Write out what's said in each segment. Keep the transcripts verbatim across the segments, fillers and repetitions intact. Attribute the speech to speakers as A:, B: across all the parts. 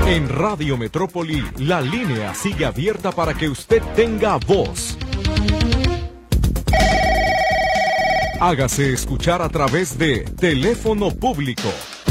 A: En Radio Metrópoli, la línea sigue abierta para que usted tenga voz. Hágase escuchar a través de teléfono público.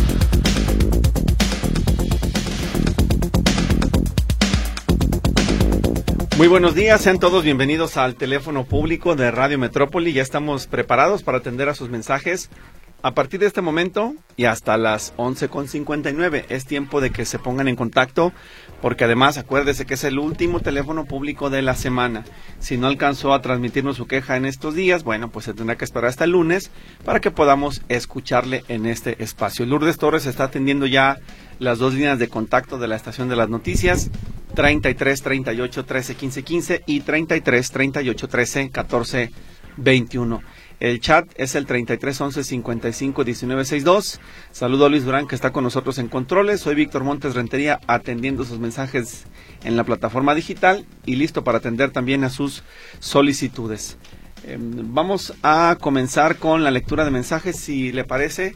B: Muy buenos días, sean todos bienvenidos al teléfono público de Radio Metrópoli. Ya estamos preparados para atender a sus mensajes. A partir de este momento y hasta las once con cincuenta y nueve es tiempo de que se pongan en contacto, porque además acuérdese que es el último teléfono público de la semana. Si no alcanzó a transmitirnos su queja en estos días, bueno, pues se tendrá que esperar hasta el lunes para que podamos escucharle en este espacio. Lourdes Torres está atendiendo ya las dos líneas de contacto de la estación de las noticias, treinta y tres, treinta y ocho, trece, quince, quince y treinta y tres, treinta y ocho, trece, catorce, veintiuno. El chat es el treinta y tres, once, cincuenta y cinco, diecinueve, sesenta y dos. Saludo a Luis Durán, que está con nosotros en controles. Soy Víctor Montes Rentería, atendiendo sus mensajes en la plataforma digital y listo para atender también a sus solicitudes. Eh, vamos a comenzar con la lectura de mensajes, si le parece.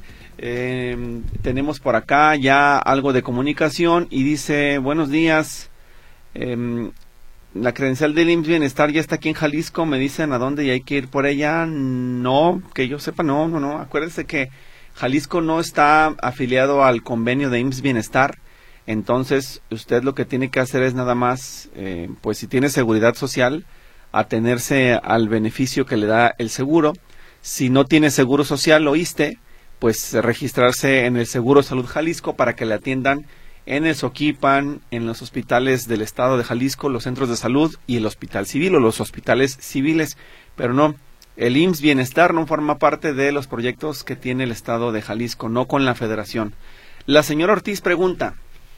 B: Eh, tenemos por acá ya algo de comunicación y dice: buenos días. Eh, La credencial del I M S S Bienestar ya está aquí en Jalisco, me dicen a dónde y hay que ir por ella. No, que yo sepa, no, no, no. Acuérdense que Jalisco no está afiliado al convenio de I M S S Bienestar, entonces usted lo que tiene que hacer es nada más, eh, pues si tiene seguridad social, atenerse al beneficio que le da el seguro. Si no tiene seguro social o I S S S T E, pues registrarse en el Seguro Salud Jalisco para que le atiendan en el SOQUIPAN, en los hospitales del estado de Jalisco, los centros de salud y el hospital civil o los hospitales civiles. Pero no, el I M S S Bienestar no forma parte de los proyectos que tiene el estado de Jalisco, no con la federación. La señora Ortiz pregunta: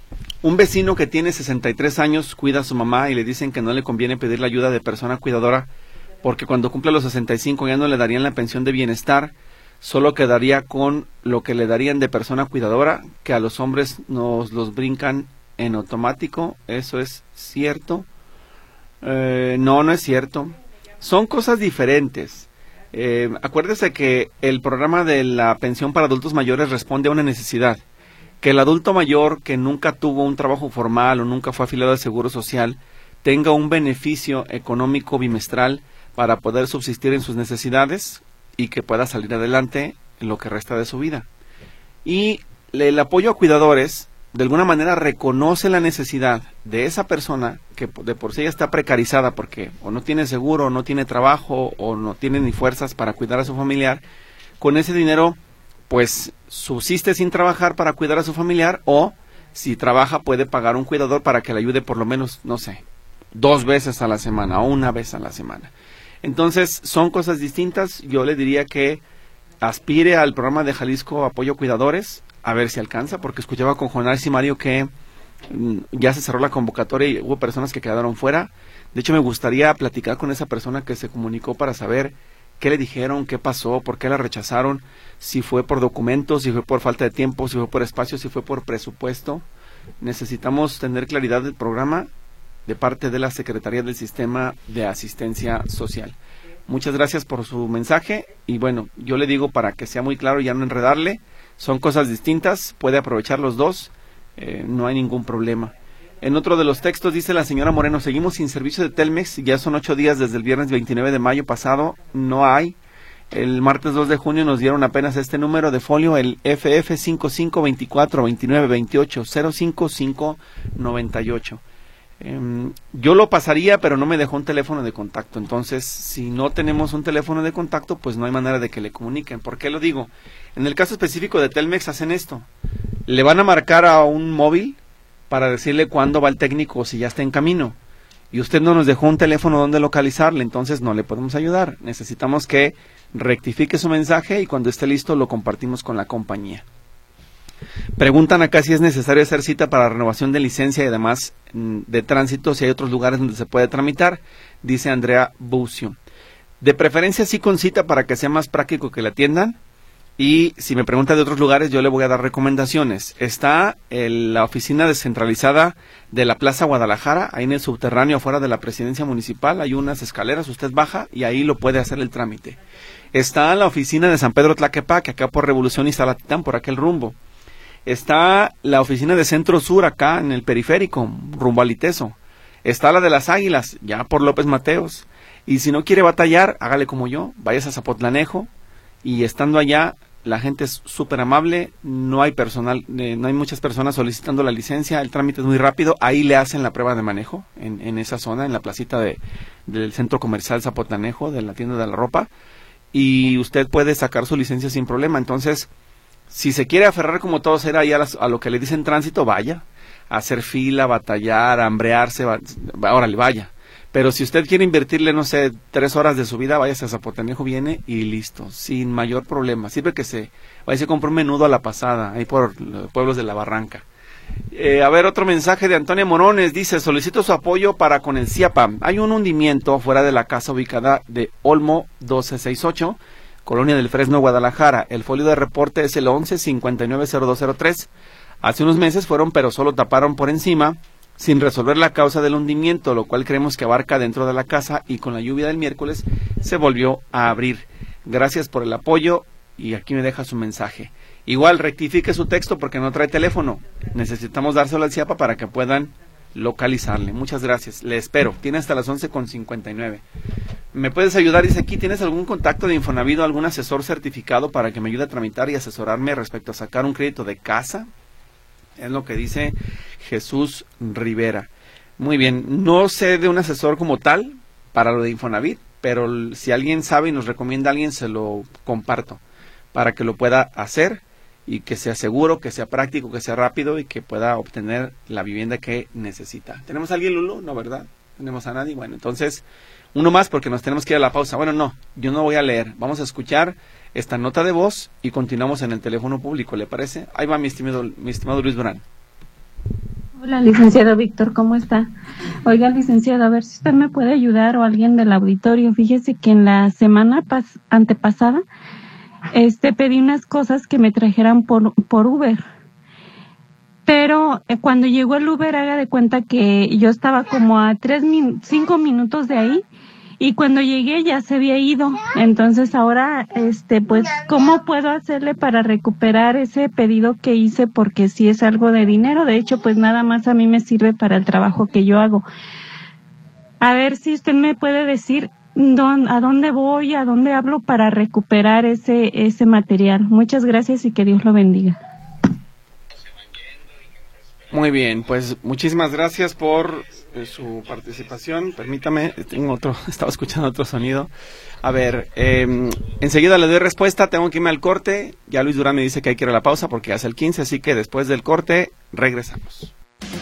B: un vecino que tiene sesenta y tres años cuida a su mamá y le dicen que no le conviene pedir la ayuda de persona cuidadora porque cuando cumpla los sesenta y cinco ya no le darían la pensión de bienestar, solo quedaría con lo que le darían de persona cuidadora, que a los hombres nos los brincan en automático. ¿Eso es cierto? Eh, no, no es cierto. Son cosas diferentes. Eh, acuérdese que el programa de la pensión para adultos mayores responde a una necesidad. Que el adulto mayor que nunca tuvo un trabajo formal o nunca fue afiliado al Seguro Social tenga un beneficio económico bimestral para poder subsistir en sus necesidades y que pueda salir adelante en lo que resta de su vida. Y el apoyo a cuidadores, de alguna manera, reconoce la necesidad de esa persona que de por sí ya está precarizada porque o no tiene seguro, o no tiene trabajo, o no tiene ni fuerzas para cuidar a su familiar. Con ese dinero, pues, subsiste sin trabajar para cuidar a su familiar, o si trabaja puede pagar un cuidador para que le ayude por lo menos, no sé, dos veces a la semana o una vez a la semana. Entonces, son cosas distintas. Yo le diría que aspire al programa de Jalisco Apoyo a Cuidadores, a ver si alcanza, porque escuchaba con Jonás y Mario que mm, ya se cerró la convocatoria y hubo personas que quedaron fuera. De hecho, me gustaría platicar con esa persona que se comunicó para saber qué le dijeron, qué pasó, por qué la rechazaron, si fue por documentos, si fue por falta de tiempo, si fue por espacio, si fue por presupuesto. Necesitamos tener claridad del programa de parte de la Secretaría del Sistema de Asistencia Social. Muchas gracias por su mensaje y bueno, yo le digo para que sea muy claro y ya no enredarle, son cosas distintas, puede aprovechar los dos, eh, no hay ningún problema. En otro de los textos dice la señora Moreno: seguimos sin servicio de Telmex, ya son ocho días desde el viernes veintinueve de mayo pasado, no hay. El martes dos de junio nos dieron apenas este número de folio, el F F cinco cinco veinticuatro veintinueve veintiocho cero cinco cinco noventa y ocho. Um, yo lo pasaría, pero no me dejó un teléfono de contacto. Entonces, si no tenemos un teléfono de contacto, pues no hay manera de que le comuniquen. ¿Por qué lo digo? En el caso específico de Telmex hacen esto: le van a marcar a un móvil para decirle cuándo va el técnico o si ya está en camino, y usted no nos dejó un teléfono donde localizarle, entonces no le podemos ayudar. Necesitamos que rectifique su mensaje y cuando esté listo lo compartimos con la compañía. Preguntan acá si es necesario hacer cita para renovación de licencia y además de tránsito, si hay otros lugares donde se puede tramitar, dice Andrea Bucio. De preferencia sí con cita para que sea más práctico que la atiendan, y si me pregunta de otros lugares yo le voy a dar recomendaciones. Está en la oficina descentralizada de la Plaza Guadalajara, ahí en el subterráneo afuera de la presidencia municipal, hay unas escaleras, usted baja y ahí lo puede hacer el trámite. Está en la oficina de San Pedro Tlaquepaque, acá por Revolución y Salatitán, por aquel rumbo. está la oficina de Centro Sur acá en el periférico, rumbo al Iteso. Está la de las Águilas, ya por López Mateos. Y si no quiere batallar, hágale como yo, vayas a Zapotlanejo y estando allá, la gente es súper amable, no hay personal, eh, no hay muchas personas solicitando la licencia, el trámite es muy rápido, ahí le hacen la prueba de manejo, en, en esa zona, en la placita de, del centro comercial Zapotlanejo, de la tienda de la ropa, y usted puede sacar su licencia sin problema. Entonces, si se quiere aferrar como todos era ahí a, las, a lo que le dicen tránsito, vaya, a hacer fila, batallar, hambrearse, va, órale, vaya. Pero si usted quiere invertirle, no sé, tres horas de su vida, váyase a Zapotlanejo, viene y listo, sin mayor problema. Siempre que se vaya, se compra un menudo a la pasada, ahí por los pueblos de la Barranca. Eh, a ver, otro mensaje de Antonia Morones, dice, solicito su apoyo para con el CIAPA. Hay un hundimiento fuera de la casa ubicada de Olmo doce sesenta y ocho, Colonia del Fresno, Guadalajara. El folio de reporte es el once cincuenta y nueve cero dos cero tres. Hace unos meses fueron, pero solo taparon por encima, sin resolver la causa del hundimiento, lo cual creemos que abarca dentro de la casa, y con la lluvia del miércoles se volvió a abrir. Gracias por el apoyo, y aquí me deja su mensaje. Igual, rectifique su texto porque no trae teléfono. Necesitamos dárselo al CIAPA para que puedan localizarle. Muchas gracias. Le espero. Tiene hasta las once con cincuenta y nueve. ¿Me puedes ayudar? Dice aquí, ¿tienes algún contacto de Infonavit o algún asesor certificado para que me ayude a tramitar y asesorarme respecto a sacar un crédito de casa? Es lo que dice Jesús Rivera. Muy bien, no sé de un asesor como tal para lo de Infonavit, pero si alguien sabe y nos recomienda a alguien, se lo comparto para que lo pueda hacer y que sea seguro, que sea práctico, que sea rápido y que pueda obtener la vivienda que necesita. ¿Tenemos a alguien, Lulu? No, ¿verdad? ¿Tenemos a nadie? Bueno, entonces, uno más porque nos tenemos que ir a la pausa. Bueno, no, yo no voy a leer. Vamos a escuchar esta nota de voz y continuamos en el teléfono público, ¿le parece? Ahí va mi estimado, mi estimado Luis Durán.
C: Hola, licenciado Víctor, ¿cómo está? Oiga, licenciado, a ver si usted me puede ayudar o alguien del auditorio. Fíjese que en la semana pas antepasada este, pedí unas cosas que me trajeran por, por Uber. Pero eh, cuando llegó el Uber, haga de cuenta que yo estaba como a tres, min cinco minutos de ahí. Y cuando llegué ya se había ido. Entonces ahora, este, pues, ¿cómo puedo hacerle para recuperar ese pedido que hice? Porque sí es algo de dinero. De hecho, pues nada más a mí me sirve para el trabajo que yo hago. A ver si usted me puede decir dónde, a dónde voy, a dónde hablo para recuperar ese, ese material. Muchas gracias y que Dios lo bendiga.
B: Muy bien, pues muchísimas gracias por eh, su participación. Permítame, tengo otro, estaba escuchando otro sonido. A ver, eh, enseguida le doy respuesta, tengo que irme al corte. Ya Luis Durán me dice que hay que ir a la pausa porque hace el quince, así que después del corte regresamos.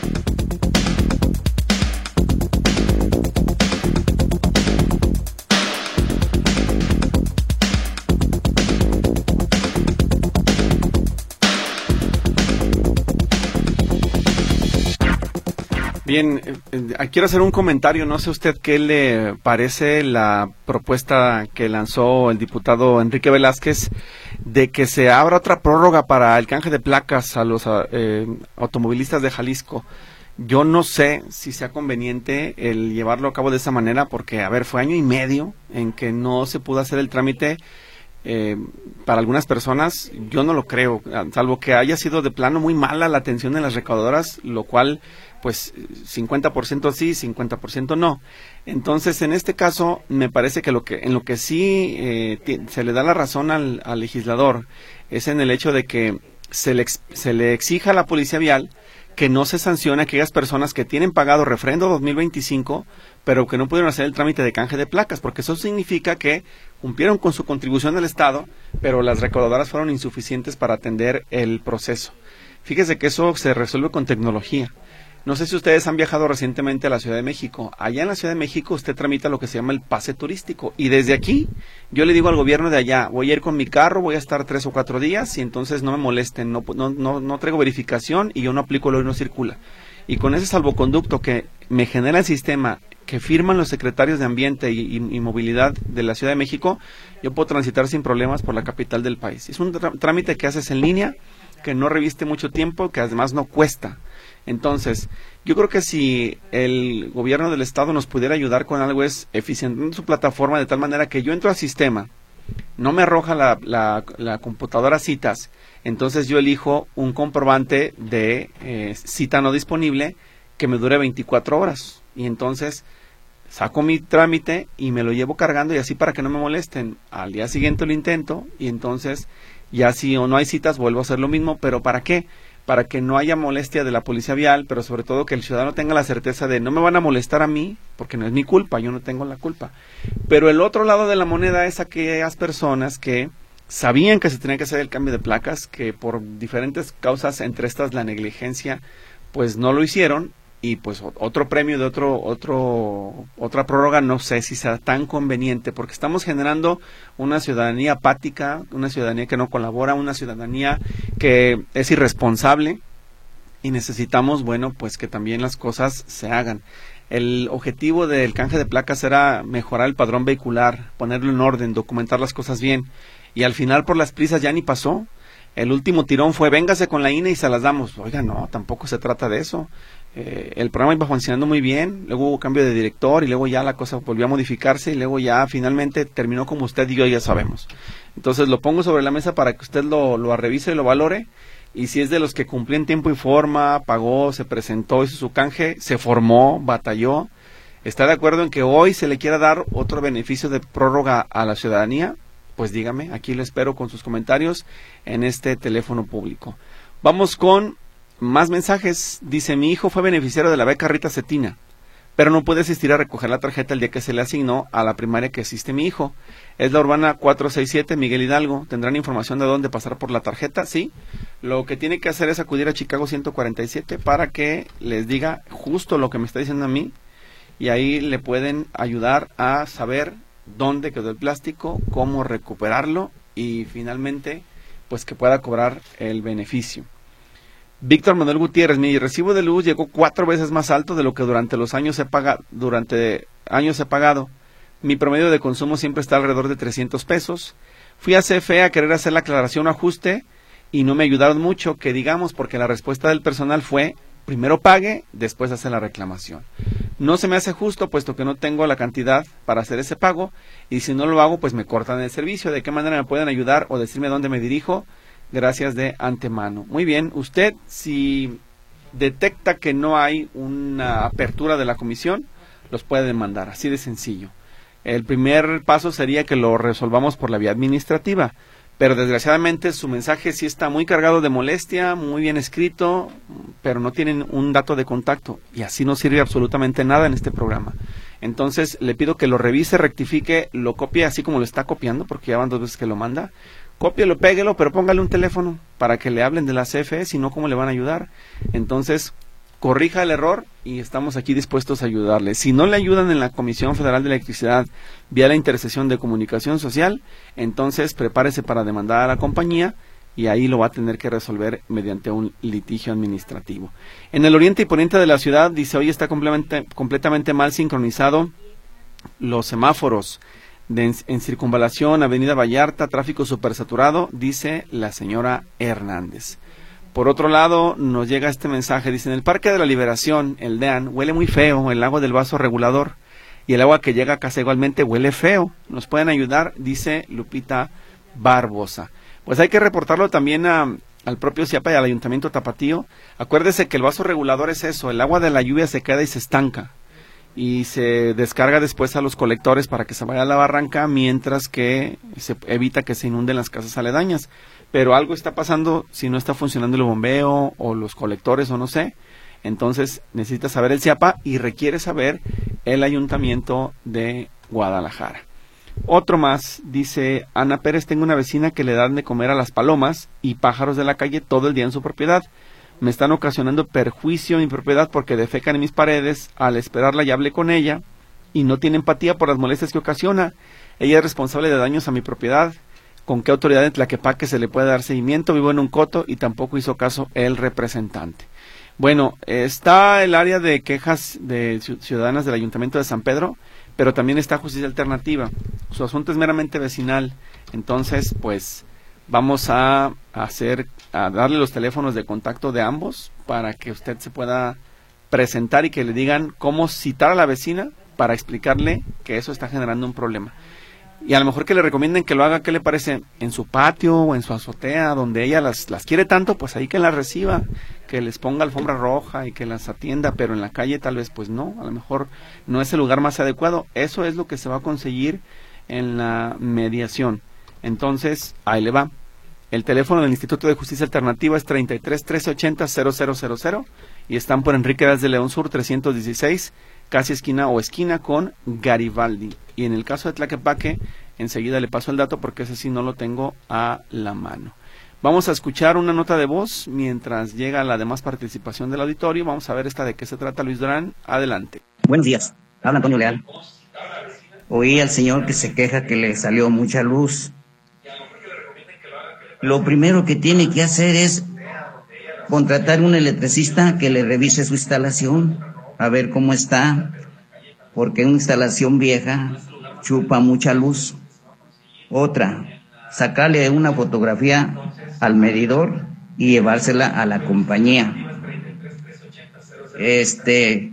B: Bien, eh, quiero hacer un comentario, no sé usted qué le parece la propuesta que lanzó el diputado Enrique Velázquez de que se abra otra prórroga para el canje de placas a los eh, automovilistas de Jalisco. Yo no sé si sea conveniente el llevarlo a cabo de esa manera porque, a ver, fue año y medio en que no se pudo hacer el trámite. Eh, para algunas personas yo no lo creo, salvo que haya sido de plano muy mala la atención de las recaudadoras, lo cual pues cincuenta por ciento sí, cincuenta por ciento no. Entonces, en este caso, me parece que, lo que en lo que sí eh, se le da la razón al, al legislador es en el hecho de que se le, se le exija a la policía vial que no se sancione a aquellas personas que tienen pagado refrendo dos mil veinticinco, pero que no pudieron hacer el trámite de canje de placas, porque eso significa que cumplieron con su contribución al Estado, pero las recaudadoras fueron insuficientes para atender el proceso. Fíjese que eso se resuelve con tecnología. No sé si ustedes han viajado recientemente a la Ciudad de México. Allá en la Ciudad de México usted tramita lo que se llama el pase turístico. Y desde aquí yo le digo al gobierno de allá, voy a ir con mi carro, voy a estar tres o cuatro días y entonces no me molesten, no, no, no, no traigo verificación y yo no aplico lo que no circula. Y con ese salvoconducto que me genera el sistema, que firman los secretarios de Ambiente y, y, y Movilidad de la Ciudad de México, yo puedo transitar sin problemas por la capital del país. Es un trámite que haces en línea, que no reviste mucho tiempo, que además no cuesta. Entonces, yo creo que si el gobierno del estado nos pudiera ayudar con algo es eficientando su plataforma de tal manera que yo entro al sistema, no me arroja la, la, la computadora citas, entonces yo elijo un comprobante de eh, cita no disponible que me dure veinticuatro horas. Y entonces saco mi trámite y me lo llevo cargando y así para que no me molesten. Al día siguiente lo intento y entonces ya si o no hay citas vuelvo a hacer lo mismo. ¿Pero para qué? Para que no haya molestia de la policía vial, pero sobre todo que el ciudadano tenga la certeza de no me van a molestar a mí, porque no es mi culpa, yo no tengo la culpa. Pero el otro lado de la moneda es aquellas personas que sabían que se tenía que hacer el cambio de placas, que por diferentes causas, entre estas la negligencia, pues no lo hicieron, y pues otro premio de otro otro otra prórroga no sé si sea tan conveniente, porque estamos generando una ciudadanía apática, una ciudadanía que no colabora, una ciudadanía que es irresponsable, y necesitamos, bueno, pues que también las cosas se hagan. El objetivo del canje de placas era mejorar el padrón vehicular, ponerlo en orden, documentar las cosas bien, y al final por las prisas ya ni pasó. El último tirón fue, véngase con la I N E y se las damos. Oiga, no, tampoco se trata de eso. Eh, el programa iba funcionando muy bien, luego hubo cambio de director y luego ya la cosa volvió a modificarse y luego ya finalmente terminó como usted y yo ya sabemos. Entonces lo pongo sobre la mesa para que usted lo, lo revise y lo valore, y si es de los que cumplió en tiempo y forma, pagó, se presentó, hizo su canje, se formó, batalló, está de acuerdo en que hoy se le quiera dar otro beneficio de prórroga a la ciudadanía, pues dígame, aquí lo espero con sus comentarios en este teléfono público. Vamos con más mensajes. Dice, mi hijo fue beneficiario de la beca Rita Cetina, pero no puede asistir a recoger la tarjeta el día que se le asignó a la primaria que asiste mi hijo. Es la Urbana cuatrocientos sesenta y siete, Miguel Hidalgo. ¿Tendrán información de dónde pasar por la tarjeta? Sí. Lo que tiene que hacer es acudir a Chicago ciento cuarenta y siete para que les diga justo lo que me está diciendo a mí, y ahí le pueden ayudar a saber dónde quedó el plástico, cómo recuperarlo y finalmente pues que pueda cobrar el beneficio. Víctor Manuel Gutiérrez, mi recibo de luz llegó cuatro veces más alto de lo que durante los años he pagado, durante años he pagado. Mi promedio de consumo siempre está alrededor de trescientos pesos. Fui a C F E a querer hacer la aclaración o ajuste y no me ayudaron mucho, que digamos, porque la respuesta del personal fue, primero pague, después hace la reclamación. No se me hace justo, puesto que no tengo la cantidad para hacer ese pago, y si no lo hago, pues me cortan el servicio. ¿De qué manera me pueden ayudar o decirme dónde me dirijo? Gracias de antemano. Muy bien, usted, si detecta que no hay una apertura de la comisión, los puede demandar, así de sencillo. El primer paso sería que lo resolvamos por la vía administrativa, pero desgraciadamente su mensaje sí está muy cargado de molestia, muy bien escrito, pero no tienen un dato de contacto, y así no sirve absolutamente nada en este programa. Entonces le pido que lo revise, rectifique, lo copie así como lo está copiando, porque ya van dos veces que lo manda. Cópielo, péguelo, pero póngale un teléfono para que le hablen de la C F E, si no, ¿cómo le van a ayudar? Entonces, corrija el error y estamos aquí dispuestos a ayudarle. Si no le ayudan en la Comisión Federal de Electricidad vía la intercesión de comunicación social, entonces prepárese para demandar a la compañía y ahí lo va a tener que resolver mediante un litigio administrativo. En el oriente y poniente de la ciudad, dice, hoy está completamente, completamente mal sincronizado los semáforos de en, en circunvalación, Avenida Vallarta, tráfico supersaturado, dice la señora Hernández. Por otro lado, nos llega este mensaje, dice, en el Parque de la Liberación, el DEAN, huele muy feo el agua del vaso regulador, y el agua que llega a casa igualmente huele feo. ¿Nos pueden ayudar? Dice Lupita Barbosa. Pues hay que reportarlo también a, al propio CIAPA y al Ayuntamiento Tapatío. Acuérdese que el vaso regulador es eso, el agua de la lluvia se queda y se estanca, y se descarga después a los colectores para que se vaya a la barranca, mientras que se evita que se inunden las casas aledañas. Pero algo está pasando si no está funcionando el bombeo o los colectores o no sé. Entonces necesita saber el CIAPA y requiere saber el Ayuntamiento de Guadalajara. Otro más, dice Ana Pérez, tengo una vecina que le dan de comer a las palomas y pájaros de la calle todo el día en su propiedad. Me están ocasionando perjuicio en mi propiedad porque defecan en mis paredes. Al esperarla ya hablé con ella y no tiene empatía por las molestias que ocasiona. Ella es responsable de daños a mi propiedad. ¿Con qué autoridad en Tlaquepaque se le puede dar seguimiento? Vivo en un coto y tampoco hizo caso el representante. Bueno, está el área de quejas de ciudadanas del Ayuntamiento de San Pedro, pero también está Justicia Alternativa. Su asunto es meramente vecinal. Entonces, pues, vamos a hacer, a darle los teléfonos de contacto de ambos para que usted se pueda presentar y que le digan cómo citar a la vecina para explicarle que eso está generando un problema. y a lo mejor que le recomienden que lo haga, ¿qué le parece? En su patio o en su azotea, donde ella las, las quiere tanto, pues ahí que las reciba, que les ponga alfombra roja y que las atienda, pero en la calle tal vez pues no, a lo mejor no es el lugar más adecuado. Eso es lo que se va a conseguir en la mediación. Entonces, ahí le va. El teléfono del Instituto de Justicia Alternativa es treinta y tres, trece ochenta, cero cero cero cero y están por Enrique Díaz de León Sur trescientos dieciséis, casi esquina o esquina con Garibaldi. Y en el caso de Tlaquepaque, enseguida le paso el dato porque ese sí no lo tengo a la mano. Vamos a escuchar una nota de voz mientras llega la demás participación del auditorio. Vamos a ver esta de qué se trata, Luis Durán. Adelante.
D: Buenos días, habla Antonio Leal. Oí al señor que se queja que le salió mucha luz. Lo primero que tiene que hacer es contratar un electricista que le revise su instalación, a ver cómo está, porque una instalación vieja chupa mucha luz. Otra, sacarle una fotografía al medidor y llevársela a la compañía. Este,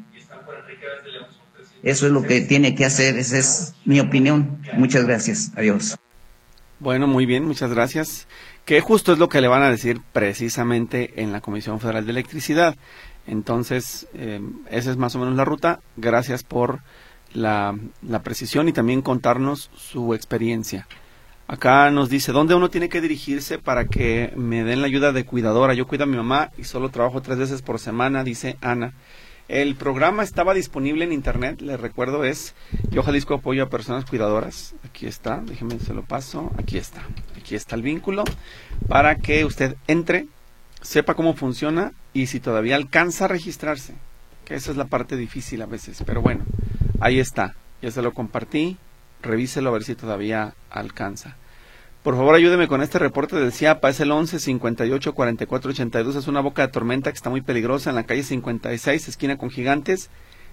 D: eso es lo que tiene que hacer, esa es mi opinión. Muchas gracias, adiós.
B: Bueno, muy bien, muchas gracias. Que justo es lo que le van a decir precisamente en la Comisión Federal de Electricidad. Entonces, eh, esa es más o menos la ruta. Gracias por la, la precisión y también contarnos su experiencia. Acá nos dice, ¿dónde uno tiene que dirigirse para que me den la ayuda de cuidadora? Yo cuido a mi mamá y solo trabajo tres veces por semana, dice Ana. El programa estaba disponible en internet, les recuerdo, es Yo Jalisco Apoyo a Personas Cuidadoras. Aquí está, déjenme se lo paso, aquí está. Aquí está el vínculo para que usted entre, sepa cómo funciona y si todavía alcanza a registrarse, que esa es la parte difícil a veces, pero bueno, ahí está, ya se lo compartí, revíselo a ver si todavía alcanza. Por favor, ayúdeme con este reporte del CIAPA, es el once cincuenta y ocho cuarenta y cuatro ochenta y dos, es una boca de tormenta que está muy peligrosa en la calle cincuenta y seis, esquina con Gigantes.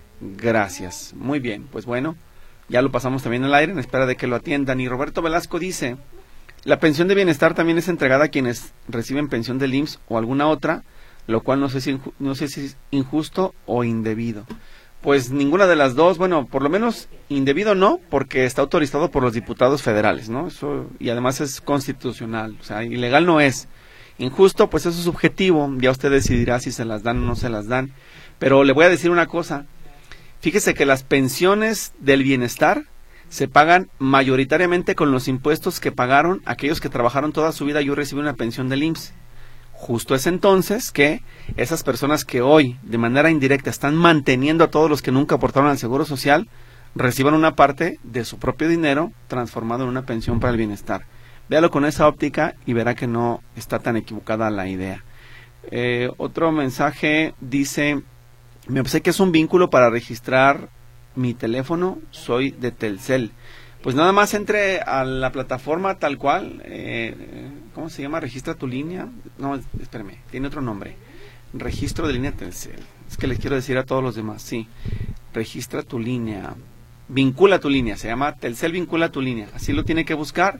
B: Gracias, muy bien, pues bueno, ya lo pasamos también al aire en espera de que lo atiendan. Y Roberto Velasco dice, la pensión de bienestar también es entregada a quienes reciben pensión del I M S S o alguna otra, lo cual no sé si, no sé si es injusto o indebido. Pues ninguna de las dos, bueno, por lo menos indebido no, porque está autorizado por los diputados federales, ¿no? Eso, y además es constitucional, o sea, ilegal no es. Injusto, pues eso es subjetivo, ya usted decidirá si se las dan o no se las dan. Pero le voy a decir una cosa, fíjese que las pensiones del bienestar se pagan mayoritariamente con los impuestos que pagaron aquellos que trabajaron toda su vida y hoy reciben una pensión del I M S S. Justo es entonces que esas personas que hoy de manera indirecta están manteniendo a todos los que nunca aportaron al Seguro Social, reciban una parte de su propio dinero transformado en una pensión para el bienestar. Véalo con esa óptica y verá que no está tan equivocada la idea. Eh, otro mensaje dice, me pensé que es un vínculo para registrar mi teléfono, soy de Telcel. Pues nada más entre a la plataforma tal cual, eh, ¿cómo se llama? Registra tu línea. No, espérame, tiene otro nombre. Registro de línea Telcel. Es que les quiero decir a todos los demás, sí. Registra tu línea. Vincula tu línea, se llama Telcel Vincula tu línea. Así lo tiene que buscar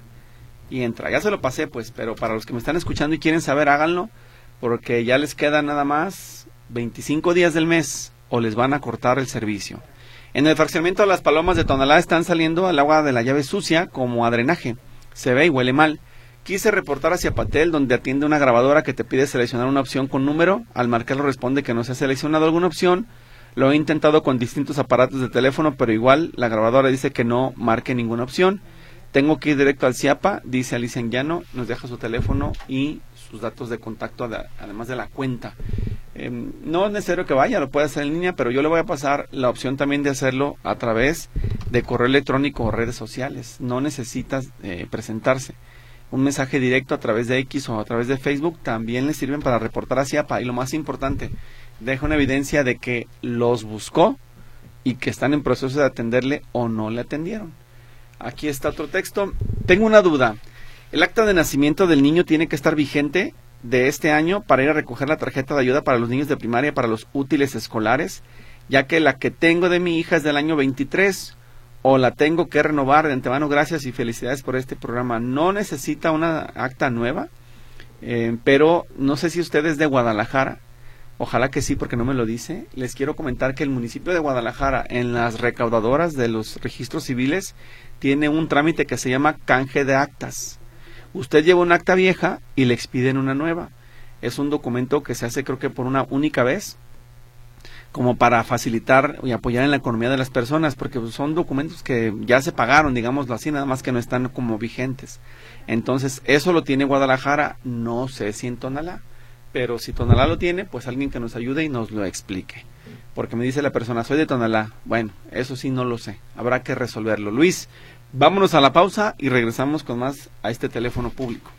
B: y entra. Ya se lo pasé, pues, pero para los que me están escuchando y quieren saber, háganlo, porque ya les queda nada más veinticinco días del mes o les van a cortar el servicio. En el fraccionamiento de Las Palomas de Tonalá están saliendo el agua de la llave sucia como a drenaje. Se ve y huele mal. Quise reportar hacia Patel, donde atiende una grabadora que te pide seleccionar una opción con número. Al marcarlo responde que no se ha seleccionado alguna opción. Lo he intentado con distintos aparatos de teléfono, pero igual la grabadora dice que no marque ninguna opción. Tengo que ir directo al CIAPA, dice Alicia Anguiano, nos deja su teléfono y sus datos de contacto, además de la cuenta. Eh, no es necesario que vaya, lo puede hacer en línea, pero yo le voy a pasar la opción también de hacerlo a través de correo electrónico o redes sociales. No necesitas eh, presentarse. Un mensaje directo a través de X o a través de Facebook también le sirven para reportar a CIAPA. Y lo más importante, deja una evidencia de que los buscó y que están en proceso de atenderle o no le atendieron. Aquí está otro texto. Tengo una duda. ¿El acta de nacimiento del niño tiene que estar vigente de este año para ir a recoger la tarjeta de ayuda para los niños de primaria para los útiles escolares? Ya que la que tengo de mi hija es del año veintitrés, o la tengo que renovar. De antemano, gracias y felicidades por este programa. No necesita una acta nueva, eh, pero no sé si usted es de Guadalajara Ojalá que sí, porque no me lo dice. Les quiero comentar que el municipio de Guadalajara, en las recaudadoras de los registros civiles, tiene un trámite que se llama canje de actas. Usted lleva un acta vieja y le expiden una nueva. Es un documento que se hace, creo que por una única vez, como para facilitar y apoyar en la economía de las personas, porque son documentos que ya se pagaron, digámoslo así, nada más que no están como vigentes. Entonces, eso lo tiene Guadalajara, no sé si en Tonalá, pero si Tonalá lo tiene, pues alguien que nos ayude y nos lo explique. Porque me dice la persona, soy de Tonalá. Bueno, eso sí no lo sé, habrá que resolverlo. Luis, vámonos a la pausa y regresamos con más a este teléfono público.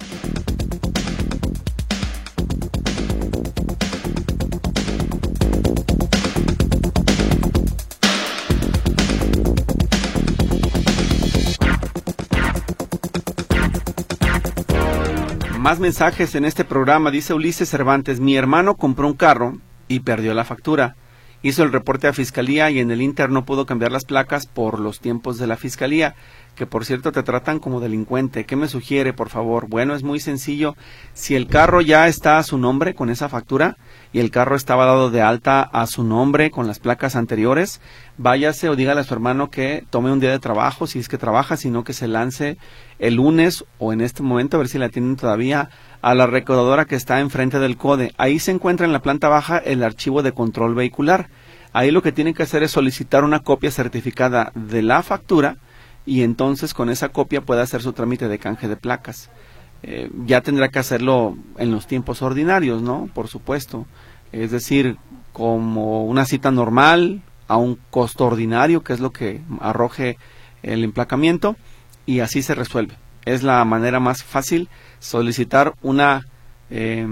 B: Más mensajes en este programa. Dice Ulises Cervantes, mi hermano compró un carro y perdió la factura. Hizo el reporte a Fiscalía y en el Inter no pudo cambiar las placas por los tiempos de la Fiscalía, que por cierto te tratan como delincuente. ¿Qué me sugiere, por favor? Bueno, es muy sencillo. Si el carro ya está a su nombre con esa factura y el carro estaba dado de alta a su nombre con las placas anteriores, váyase o dígale a su hermano que tome un día de trabajo, si es que trabaja, sino que se lance el lunes o en este momento, a ver si la tienen todavía, a la recaudadora que está enfrente del CODE. Ahí se encuentra en la planta baja el archivo de control vehicular. Ahí lo que tienen que hacer es solicitar una copia certificada de la factura y entonces con esa copia puede hacer su trámite de canje de placas. Eh, ya tendrá que hacerlo en los tiempos ordinarios, ¿no? Por supuesto. Es decir, como una cita normal, a un costo ordinario, que es lo que arroje el emplacamiento, y así se resuelve. Es la manera más fácil, solicitar una eh,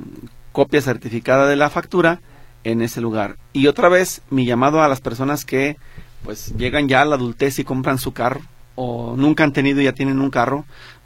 B: copia certificada de la factura en ese lugar. Y otra vez, mi llamado a las personas que pues llegan ya a la adultez y compran su carro, o nunca han tenido y ya tienen un carro.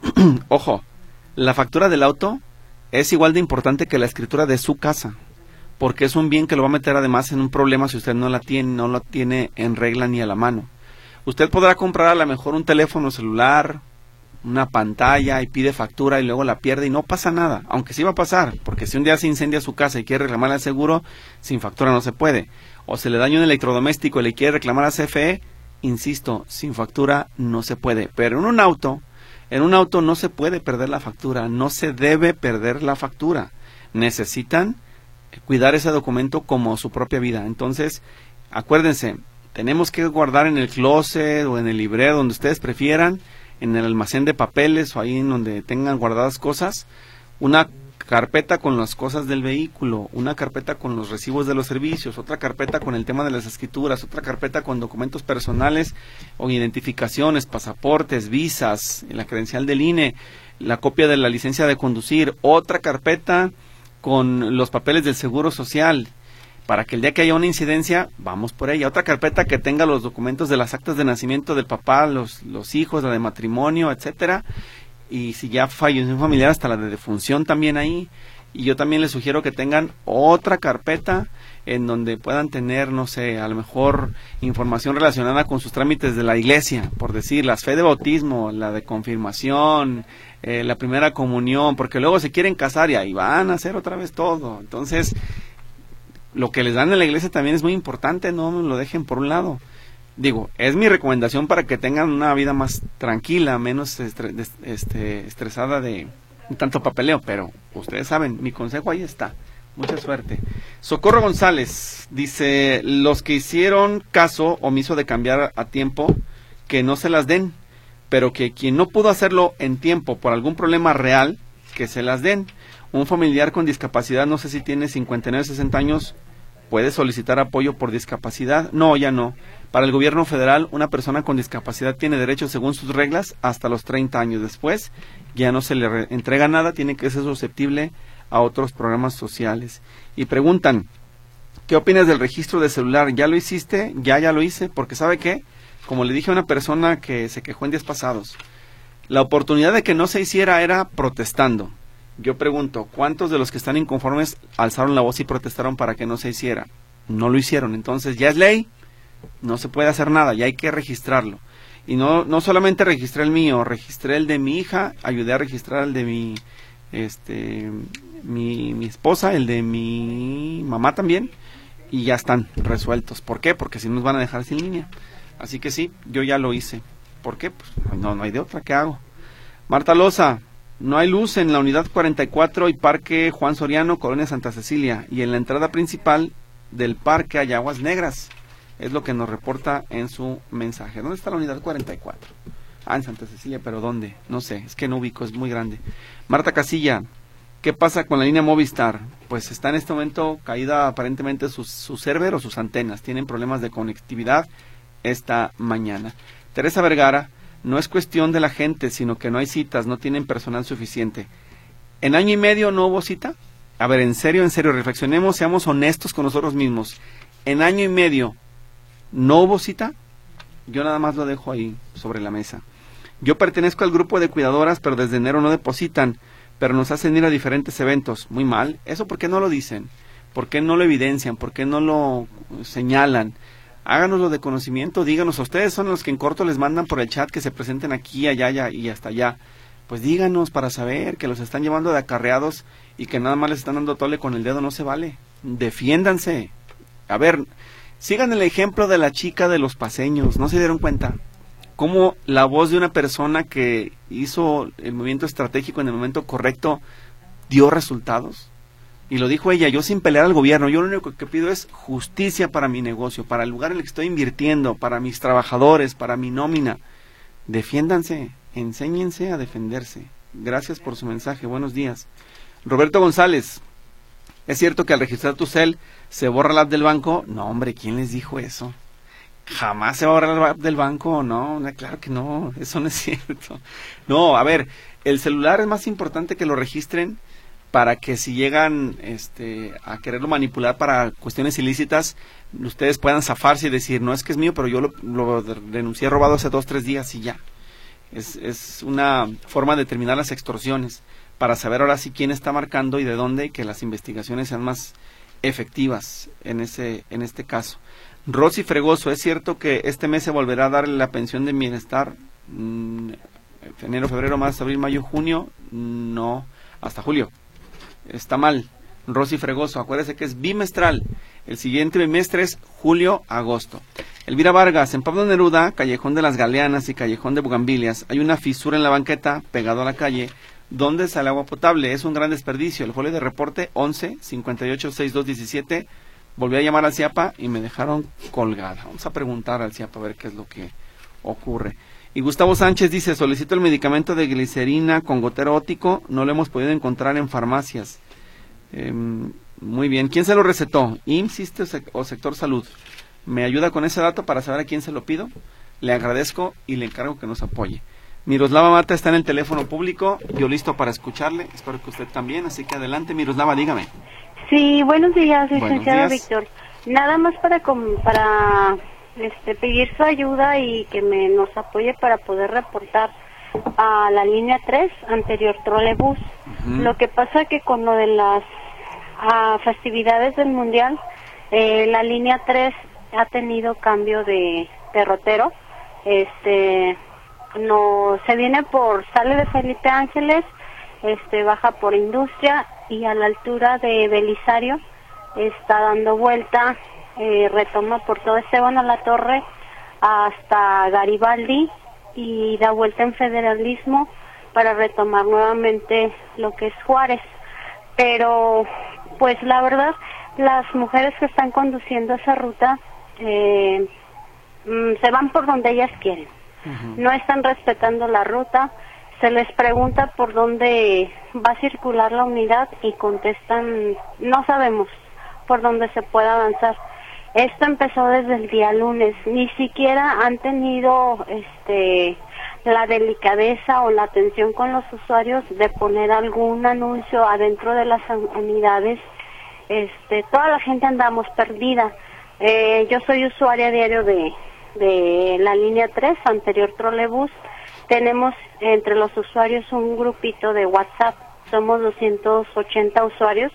B: Ojo, la factura del auto es igual de importante que la escritura de su casa, porque es un bien que lo va a meter además en un problema si usted no la tiene, no lo tiene en regla ni a la mano. Usted podrá comprar a lo mejor un teléfono celular, una pantalla y pide factura y luego la pierde y no pasa nada, aunque sí va a pasar, porque si un día se incendia su casa y quiere reclamar al seguro, sin factura no se puede, o se le daña un electrodoméstico y le quiere reclamar a C F E, insisto, sin factura no se puede, pero en un auto, en un auto no se puede perder la factura, no se debe perder la factura, necesitan cuidar ese documento como su propia vida. Entonces, acuérdense, tenemos que guardar en el closet o en el librero, donde ustedes prefieran, en el almacén de papeles o ahí en donde tengan guardadas cosas, una carpeta con las cosas del vehículo, una carpeta con los recibos de los servicios, otra carpeta con el tema de las escrituras, otra carpeta con documentos personales o identificaciones, pasaportes, visas, la credencial del I N E, la copia de la licencia de conducir, otra carpeta con los papeles del Seguro Social, para que el día que haya una incidencia, vamos por ella. Otra carpeta que tenga los documentos de las actas de nacimiento del papá, los, los hijos, la de matrimonio, etcétera. Y si ya falleció un familiar, hasta la de defunción también ahí. Y yo también les sugiero que tengan otra carpeta en donde puedan tener, no sé, a lo mejor información relacionada con sus trámites de la iglesia, por decir, la fe de bautismo, la de confirmación, eh, la primera comunión, porque luego se quieren casar y ahí van a hacer otra vez todo. Entonces, lo que les dan en la iglesia también es muy importante, no lo dejen por un lado. Digo, es mi recomendación para que tengan una vida más tranquila, menos estre este, estresada de tanto papeleo, pero ustedes saben, mi consejo ahí está. Mucha suerte. Socorro González dice, los que hicieron caso omiso de cambiar a tiempo, que no se las den, pero que quien no pudo hacerlo en tiempo por algún problema real, que se las den. Un familiar con discapacidad, no sé si tiene cincuenta y nueve, sesenta años, ¿puede solicitar apoyo por discapacidad? No, ya no. Para el gobierno federal, una persona con discapacidad tiene derecho, según sus reglas, hasta los treinta años. Después, ya no se le entrega nada, tiene que ser susceptible a otros programas sociales. Y preguntan, ¿qué opinas del registro de celular? ¿Ya lo hiciste? Ya, ya lo hice, porque ¿sabe qué? Como le dije a una persona que se quejó en días pasados, la oportunidad de que no se hiciera era protestando. Yo pregunto, ¿cuántos de los que están inconformes alzaron la voz y protestaron para que no se hiciera? No lo hicieron, entonces ya es ley, no se puede hacer nada, ya hay que registrarlo. Y no, no solamente registré el mío, registré el de mi hija, ayudé a registrar el de mi este, mi, mi esposa, el de mi mamá también, y ya están resueltos. ¿Por qué? Porque si no nos van a dejar sin línea. Así que sí, yo ya lo hice. ¿Por qué? Pues no, no hay de otra. ¿Qué hago? Marta Loza, no hay luz en la unidad cuarenta y cuatro y Parque Juan Soriano, Colonia Santa Cecilia, y en la entrada principal del parque hay aguas negras. Es lo que nos reporta en su mensaje. ¿Dónde está la unidad cuarenta y cuatro? Ah, en Santa Cecilia, pero ¿dónde? No sé, es que no ubico, es muy grande. Marta Casilla, ¿qué pasa con la línea Movistar? Pues está en este momento caída aparentemente su, su server o sus antenas. Tienen problemas de conectividad esta mañana. Teresa Vergara, no es cuestión de la gente, sino que no hay citas, no tienen personal suficiente. ¿En año y medio no hubo cita? A ver, en serio, en serio, reflexionemos, seamos honestos con nosotros mismos. ¿En año y medio no hubo cita? Yo nada más lo dejo ahí sobre la mesa. Yo pertenezco al grupo de cuidadoras, pero desde enero no depositan, pero nos hacen ir a diferentes eventos. Muy mal. ¿Eso por qué no lo dicen? ¿Por qué no lo evidencian? ¿Por qué no lo señalan? Háganoslo de conocimiento, díganos. Ustedes son los que en corto les mandan por el chat que se presenten aquí, allá, allá y hasta allá. Pues díganos para saber que los están llevando de acarreados y que nada más les están dando tole con el dedo. No se vale. Defiéndanse. A ver, sigan el ejemplo de la chica de los paseños. ¿No se dieron cuenta? Cómo la voz de una persona que hizo el movimiento estratégico en el momento correcto dio resultados. Y lo dijo ella, yo sin pelear al gobierno, yo lo único que pido es justicia para mi negocio, para el lugar en el que estoy invirtiendo, para mis trabajadores, para mi nómina. Defiéndanse, enséñense a defenderse. Gracias por su mensaje, buenos días. Roberto González, ¿es cierto que al registrar tu cel se borra la app del banco? No, hombre, ¿quién les dijo eso? Jamás se va a borrar la app del banco, no, no, claro que no, eso no es cierto. No, a ver, el celular es más importante que lo registren para que si llegan este, a quererlo manipular para cuestiones ilícitas, ustedes puedan zafarse y decir, no es que es mío, pero yo lo, lo denuncié robado hace dos, tres días y ya. Es, es una forma de determinar las extorsiones, para saber ahora sí quién está marcando y de dónde, y que las investigaciones sean más efectivas en ese en este caso. Rosy Fregoso, ¿es cierto que este mes se volverá a dar la pensión de bienestar? Mm, enero, febrero, marzo, abril, mayo, junio, no, hasta julio. Está mal. Rosy Fregoso, acuérdese que es bimestral. El siguiente bimestre es julio-agosto. Elvira Vargas, en Pablo Neruda, Callejón de las Galeanas y Callejón de Bugambilias, hay una fisura en la banqueta, pegado a la calle, donde sale agua potable. Es un gran desperdicio. El folio de reporte once cincuenta y ocho sesenta y dos diecisiete. Volví a llamar al CIAPA y me dejaron colgada. Vamos a preguntar al CIAPA a ver qué es lo que ocurre. Y Gustavo Sánchez dice, solicito el medicamento de glicerina con gotero óptico, no lo hemos podido encontrar en farmacias. Eh, muy bien, ¿quién se lo recetó? ¿I M S S S S I o Sector Salud? ¿Me ayuda con ese dato para saber a quién se lo pido? Le agradezco y le encargo que nos apoye. Miroslava Mata está en el teléfono público, yo listo para escucharle, espero que usted también, así que adelante Miroslava, dígame.
E: Sí, buenos días, licenciado
B: Buenos días.
E: Víctor. Nada más para para este pedir su ayuda y que me nos apoye para poder reportar a la línea tres, anterior trolebús. Uh-huh. Lo que pasa que con lo de las a, festividades del Mundial, eh, la línea tres ha tenido cambio de derrotero. Este, no se viene por, sale de Felipe Ángeles, este baja por Industria y a la altura de Belisario está dando vuelta, eh, retoma por todo Esteban a la Torre hasta Garibaldi y da vuelta en Federalismo para retomar nuevamente lo que es Juárez. Pero pues la verdad, las mujeres que están conduciendo esa ruta eh, se van por donde ellas quieren. Uh-huh. No están respetando la ruta. Se les pregunta por dónde va a circular la unidad y contestan, no sabemos por dónde se puede avanzar. Esto empezó desde el día lunes, ni siquiera han tenido este la delicadeza o la atención con los usuarios de poner algún anuncio adentro de las unidades. Este, toda la gente andamos perdida. Eh, yo soy usuaria diario de, de la línea tres, anterior trolebús. Tenemos entre los usuarios un grupito de WhatsApp, somos doscientos ochenta usuarios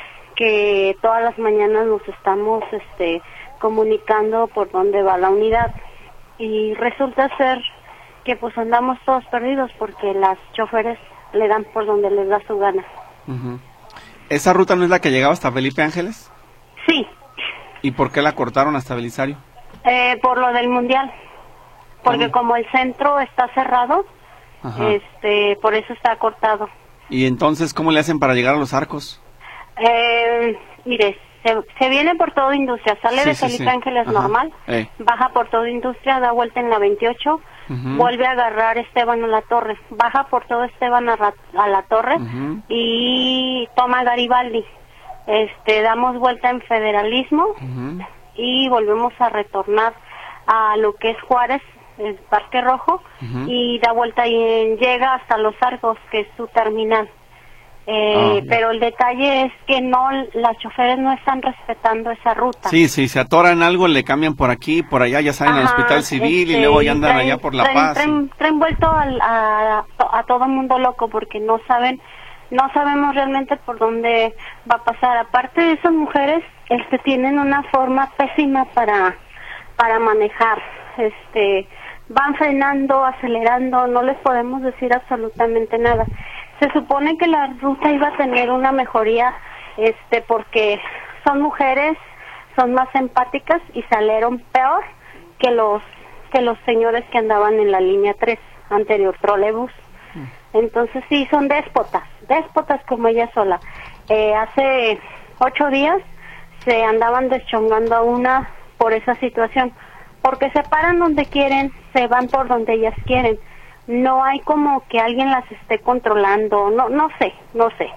E: que todas las mañanas nos estamos este comunicando por dónde va la unidad y resulta ser que pues andamos todos perdidos porque las choferes le dan por donde les da su gana.
B: Uh-huh. ¿Esa ruta no es la que llegaba hasta Felipe Ángeles?
E: Sí.
B: ¿Y por qué la cortaron hasta Belisario?
E: Eh, por lo del mundial, porque ¿Cómo? como el centro está cerrado, Ajá. este, por eso está cortado.
B: ¿Y entonces cómo le hacen para llegar a los Arcos?
E: Eh, mire, se, se viene por toda Industria, sale sí, de Felipe sí, sí. Ángeles Ajá. normal, eh. baja por toda Industria, da vuelta en la veintiocho, uh-huh. vuelve a agarrar Esteban a la Torre, baja por todo Esteban a, a la Torre uh-huh. y toma Garibaldi. Este, damos vuelta en Federalismo uh-huh. y volvemos a retornar a lo que es Juárez, el Parque Rojo, uh-huh. y da vuelta y en, llega hasta Los Arcos, que es su terminal. Eh, oh, pero el detalle es que no, las choferes no están respetando esa ruta.
B: Sí, sí, se atoran algo, le cambian por aquí, por allá, ya salen Ajá, al Hospital Civil este, y luego ya andan traen, allá por La
E: traen,
B: Paz.
E: Traen, traen vuelto a, a, a todo mundo loco porque no saben, no sabemos realmente por dónde va a pasar. Aparte de esas mujeres, este, tienen una forma pésima para, para manejar, este, van frenando, acelerando, no les podemos decir absolutamente nada. Se supone que la ruta iba a tener una mejoría, este, porque son mujeres, son más empáticas y salieron peor que los que los señores que andaban en la línea tres, anterior trolebús. Entonces sí, son déspotas, déspotas como ella sola. Eh, hace ocho días se andaban deschongando a una por esa situación, porque se paran donde quieren, se van por donde ellas quieren. No hay como que alguien las esté controlando, no no sé, no sé.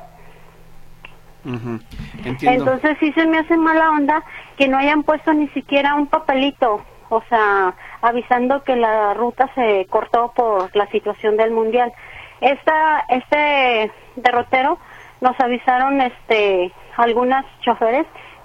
B: Uh-huh. Entiendo.
E: Entonces sí se me hace mala onda que no hayan puesto ni siquiera un papelito, o sea, avisando que la ruta se cortó por la situación del mundial. Esta, este derrotero nos avisaron, este, algunas choferes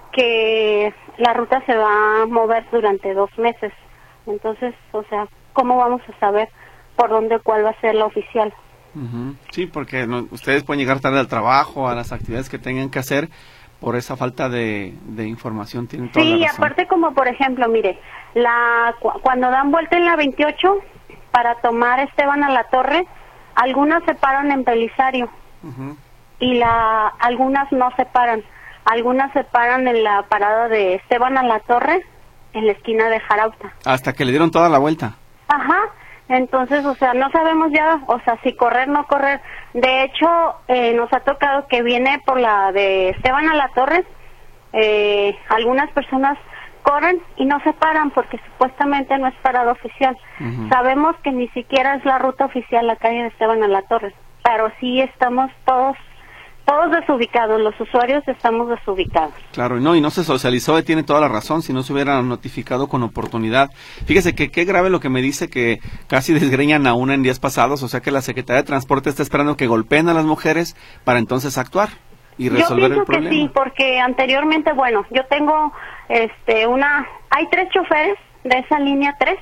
E: que la ruta se va a mover durante dos meses. Entonces, o sea, ¿cómo vamos a saber por dónde cuál va a ser la oficial?
B: Uh-huh. Sí, porque no, ustedes pueden llegar tarde al trabajo, a las actividades que tengan que hacer por esa falta de, de información. Tienen toda
E: sí,
B: la
E: y
B: razón.
E: Aparte como por ejemplo, mire, la cu cuando dan vuelta en la veintiocho para tomar Esteban a la Torre, algunas se paran en Belisario uh-huh. y la algunas no se paran, algunas se paran en la parada de Esteban a la Torre en la esquina de Jarauta.
B: Hasta que le dieron toda la vuelta.
E: Ajá. Entonces, o sea, no sabemos ya, o sea, si correr, no correr. De hecho, eh, nos ha tocado que viene por la de Esteban a la Torre, eh, algunas personas corren y no se paran porque supuestamente no es parada oficial. Uh-huh. Sabemos que ni siquiera es la ruta oficial la calle de Esteban a la Torre, pero sí estamos todos todos desubicados, los usuarios estamos desubicados.
B: Claro, no, y no se socializó, y tiene toda la razón, si no se hubiera notificado con oportunidad. Fíjese que qué grave lo que me dice, que casi desgreñan a una en días pasados, o sea que la Secretaría de Transporte está esperando que golpeen a las mujeres para entonces actuar y resolver el problema. Yo
E: pienso que sí, porque anteriormente, bueno, yo tengo este una, hay tres choferes de esa línea tres,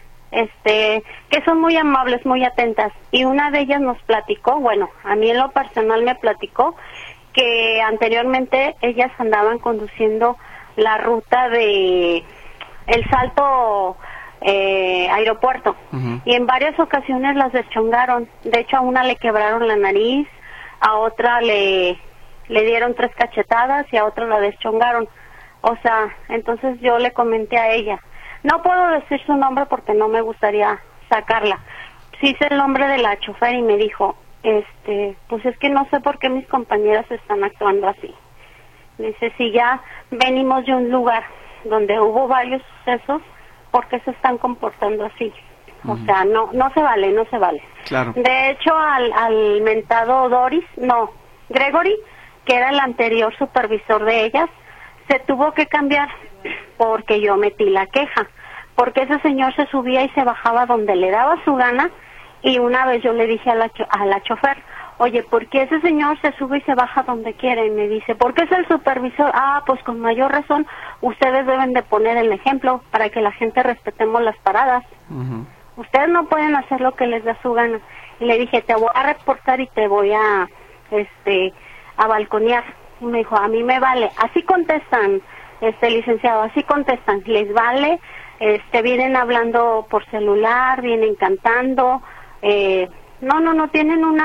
E: este, que son muy amables, muy atentas, y una de ellas nos platicó, bueno, a mí en lo personal me platicó que anteriormente ellas andaban conduciendo la ruta de El Salto eh, aeropuerto, uh-huh. y en varias ocasiones las deschongaron. De hecho, a una le quebraron la nariz, a otra le le dieron tres cachetadas y a otra la deschongaron. O sea, entonces yo le comenté a ella, no puedo decir su nombre porque no me gustaría sacarla. Sí sé el nombre de la chofer y me dijo, este, pues es que no sé por qué mis compañeras están actuando así. Dice, si ya venimos de un lugar donde hubo varios sucesos, ¿por qué se están comportando así? Uh-huh. O sea, no no se vale, no se vale.
B: Claro.
E: De hecho, al, al mentado Doris, no, Gregory, que era el anterior supervisor de ellas, se tuvo que cambiar porque yo metí la queja, porque ese señor se subía y se bajaba donde le daba su gana, y una vez yo le dije a la, a la chofer, oye, ¿por qué ese señor se sube y se baja donde quiere? Y me dice, porque es el supervisor. Ah, pues con mayor razón, ustedes deben de poner el ejemplo para que la gente respetemos las paradas. Uh-huh. Ustedes no pueden hacer lo que les da su gana. Y le dije, te voy a reportar y te voy a, este, a balconear. Y me dijo, a mí me vale. Así contestan, este licenciado, así contestan. Les vale, este, vienen hablando por celular, vienen cantando. Eh, no, no, no, tienen una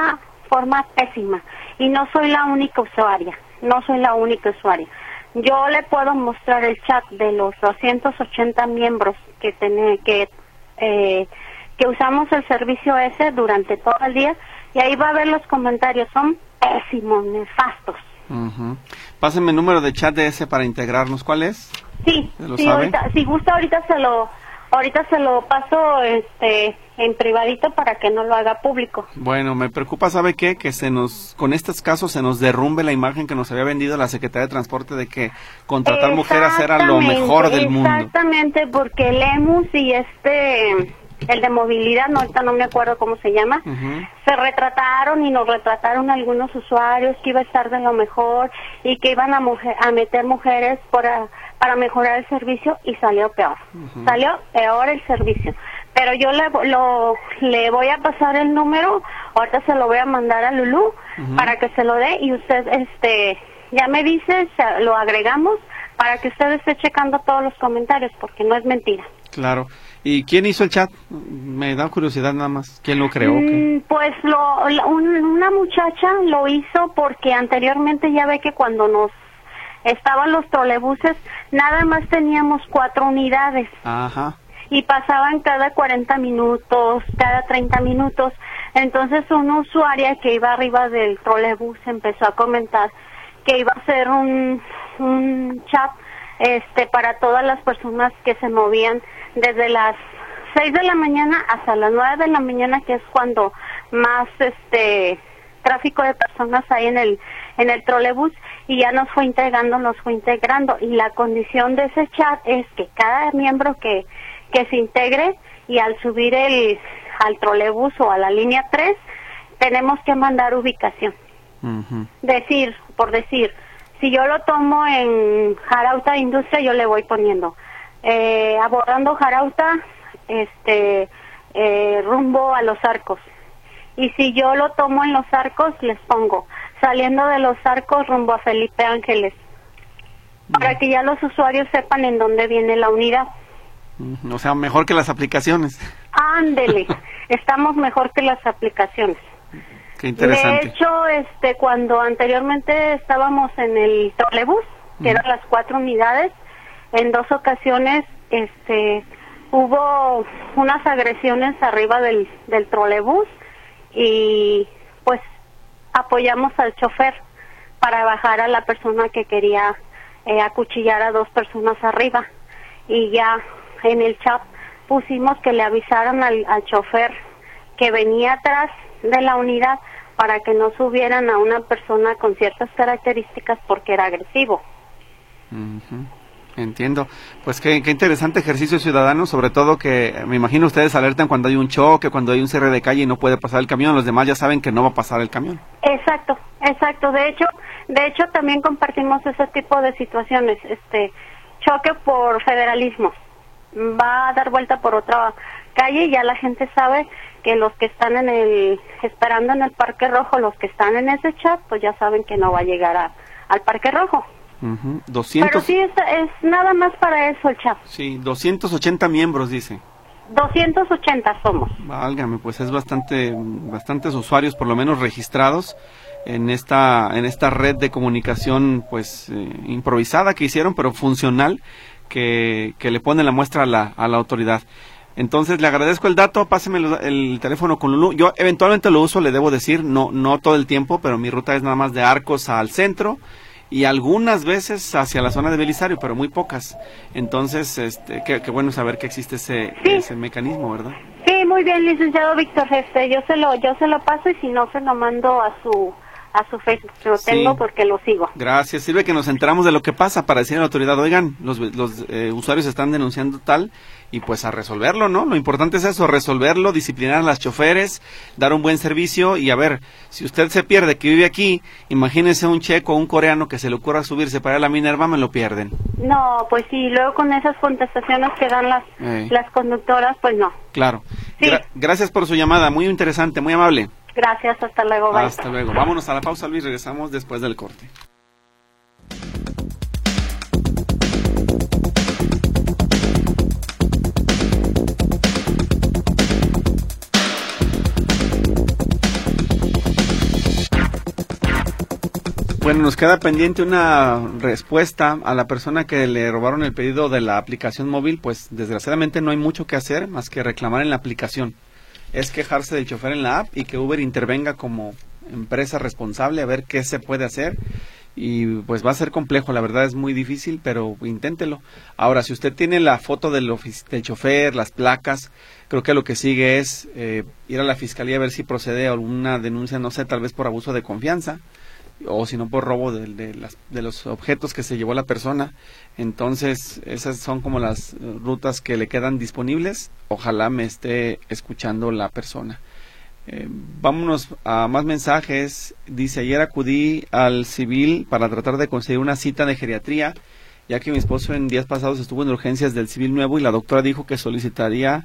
E: forma pésima. Y no soy la única usuaria, no soy la única usuaria. Yo le puedo mostrar el chat de los doscientos ochenta miembros que tiene, que eh, que usamos el servicio ese durante todo el día, y ahí va a ver los comentarios, son pésimos, nefastos.
B: Uh-huh. Pásenme el número de chat de ese para integrarnos. ¿Cuál es?
E: Sí,
B: ¿Se lo
E: sí,
B: sabe?
E: ahorita, si gusta ahorita se lo ahorita se lo paso este en privadito para que no lo haga público.
B: Bueno, me preocupa, ¿sabe qué? Que se nos, con estos casos se nos derrumbe la imagen que nos había vendido la Secretaría de Transporte de que contratar mujeres era lo mejor del mundo.
E: Exactamente, porque el EMUS y este, el de movilidad, no, ahorita no me acuerdo cómo se llama, uh-huh. se retrataron y nos retrataron algunos usuarios que iba a estar de lo mejor y que iban a, mujer, a meter mujeres para, para mejorar el servicio, y salió peor. Uh-huh. Salió peor el servicio. Pero yo le, lo, le voy a pasar el número, ahorita se lo voy a mandar a Lulú uh-huh. para que se lo dé, y usted este ya me dice, lo agregamos para que usted esté checando todos los comentarios, porque no es mentira.
B: Claro. ¿Y quién hizo el chat? Me da curiosidad nada más. ¿Quién lo creó?
E: Mm, pues lo, un, una muchacha lo hizo porque anteriormente ya ve que cuando nos estaban los trolebuses, nada más teníamos cuatro unidades.
B: Ajá.
E: Y pasaban cada cuarenta minutos, cada treinta minutos. Entonces una usuaria que iba arriba del trolebús empezó a comentar que iba a hacer un, un chat este para todas las personas que se movían desde las seis de la mañana hasta las nueve de la mañana, que es cuando más este tráfico de personas hay en el en el trolebús, y ya nos fue integrando, nos fue integrando. Y la condición de ese chat es que cada miembro que que se integre, y al subir el al trolebús o a la línea tres, tenemos que mandar ubicación. Uh-huh. Decir, por decir, si yo lo tomo en Jarauta Industria, yo le voy poniendo eh, abordando Jarauta, este eh, rumbo a Los Arcos. Y si yo lo tomo en Los Arcos, les pongo saliendo de Los Arcos rumbo a Felipe Ángeles, uh-huh. para que ya los usuarios sepan en dónde viene la unidad.
B: O sea, mejor que las aplicaciones.
E: Ándele, estamos mejor que las aplicaciones.
B: Qué interesante.
E: De hecho, este, cuando anteriormente estábamos en el trolebús, que uh-huh. eran las cuatro unidades, en dos ocasiones, este, hubo unas agresiones arriba del, del trolebús, y pues apoyamos al chofer para bajar a la persona que quería eh, acuchillar a dos personas arriba, y ya en el chat pusimos que le avisaran al, al chofer que venía atrás de la unidad para que no subieran a una persona con ciertas características porque era agresivo.
B: Uh-huh. Entiendo. Pues qué, qué interesante ejercicio ciudadano, sobre todo que me imagino ustedes alertan cuando hay un choque, cuando hay un cierre de calle y no puede pasar el camión, los demás ya saben que no va a pasar el camión.
E: Exacto, exacto. De hecho, de hecho también compartimos ese tipo de situaciones, este choque por federalismo. Va a dar vuelta por otra calle, y ya la gente sabe que los que están en el esperando en el Parque Rojo, los que están en ese chat, pues ya saben que no va a llegar a, al Parque Rojo.
B: Uh-huh. doscientos...
E: Pero sí, es, es nada más para eso el chat.
B: Sí, doscientos ochenta miembros, dice.
E: doscientos ochenta somos.
B: Válgame, pues es bastante, bastantes usuarios, por lo menos registrados en esta, en esta red de comunicación, pues eh, improvisada que hicieron, pero funcional, que, que le pone la muestra a la, a la autoridad. Entonces le agradezco el dato, páseme el, el teléfono con Lulú. Yo eventualmente lo uso, le debo decir, no, no todo el tiempo, pero mi ruta es nada más de Arcos al centro, y algunas veces hacia la zona de Belisario, pero muy pocas. Entonces, este, qué, qué bueno saber que existe ese, sí. ese mecanismo, ¿verdad?
E: Sí, muy bien, licenciado Víctor. Este, yo se lo, yo se lo paso, y si no, se lo mando a su a su Facebook. Lo tengo sí. porque lo sigo.
B: Gracias. Sirve que nos enteramos de lo que pasa para decir a la autoridad, oigan, los, los eh, usuarios están denunciando tal, y pues a resolverlo, ¿no? Lo importante es eso, resolverlo, disciplinar a las choferes, dar un buen servicio. Y a ver, si usted se pierde que vive aquí, imagínese un checo o un coreano que se le ocurra subirse para ir a la Minerva, me lo pierden.
E: No, pues sí, luego con esas contestaciones que dan las, eh. las conductoras, pues no.
B: Claro.
E: Sí.
B: Gra- gracias por su llamada, muy interesante, muy amable.
E: Gracias, hasta luego. Bye.
B: Hasta luego. Vámonos a la pausa, Luis, regresamos después del corte. Bueno, nos queda pendiente una respuesta a la persona que le robaron el pedido de la aplicación móvil. Pues desgraciadamente no hay mucho que hacer más que reclamar en la aplicación. Es quejarse del chofer en la app y que Uber intervenga como empresa responsable a ver qué se puede hacer. Y pues va a ser complejo, la verdad es muy difícil, pero inténtelo. Ahora, si usted tiene la foto del, del chofer, las placas, creo que lo que sigue es eh, ir a la fiscalía a ver si procede a alguna denuncia, no sé, tal vez por abuso de confianza, o si no por robo de, de, las, de los objetos que se llevó la persona. Entonces, esas son como las rutas que le quedan disponibles. Ojalá me esté escuchando la persona. Eh, vámonos a más mensajes. Dice, ayer acudí al civil para tratar de conseguir una cita de geriatría, ya que mi esposo en días pasados estuvo en urgencias del civil nuevo y la doctora dijo que solicitaría